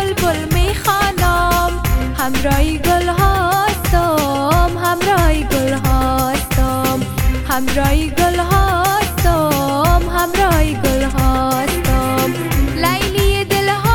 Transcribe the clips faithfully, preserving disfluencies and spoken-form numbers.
بلبل میخوانم، همراه گل هستم، همراه گل هستم، همراه گل هستم، همراه گل هستم، لیلی دل هستم.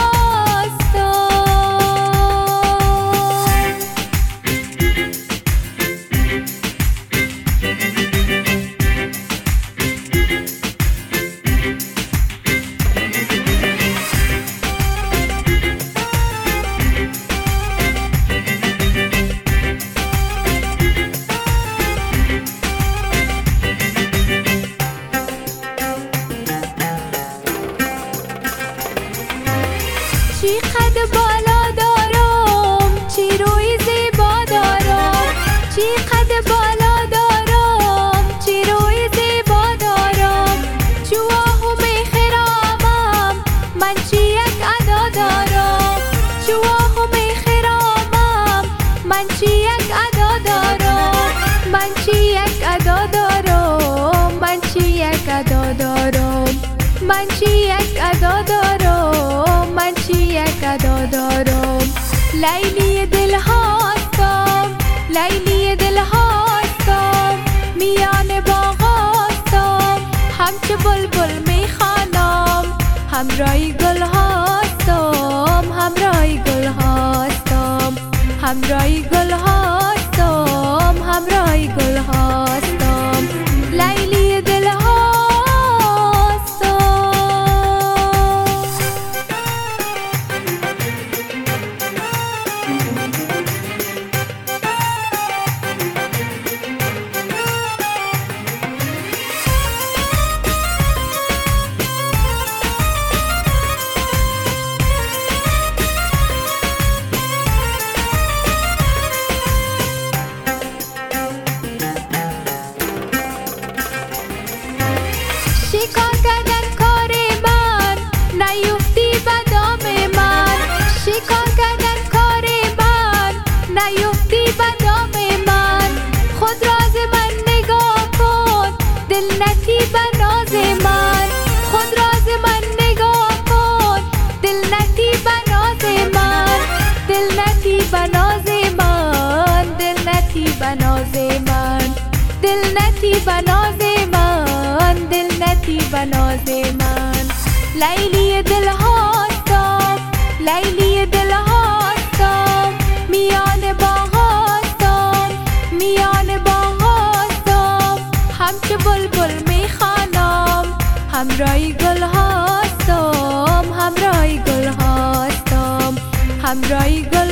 چی قد بالا دارم، چی روی زیبا دارم، چی قد بالا دارم، چی روی زیبا دارم، چواه و میخرامم، من چی یک ادا دارم، چواه و میخرامم، من چی یک ادا دارم، من چی یک ادا دارم، من چی یک ادا دارم، من چی یک ادا دارم، من چی یک ادا دارم، لیلی دل هستم، لیلی دل هستم، میان باغ هستم، همچو بلبل میخوانم، همراه گل هستم، همراه گل هستم، همراه گل هستم، همراه گل هستم، لیلی دل هستم. شکار کردن کار من، نیفتی به دام من، شکار کردن کار من، نیفتی به دام من، خود راز من نگاه کن، دل نتی به ناز من، خود راز من نگاه کن، دل نتی به ناز من، دل نتی به ناز من، دل نتی به ناز من، دل نتی به ناز من، دل نتی به ناز من، لیلی دل هستم، لیلی دل هستم، میان باغ هستم، میان باغ هستم، همچو بلبل میخوانم، همراه گل هستم، همراه گل هستم، همراه گل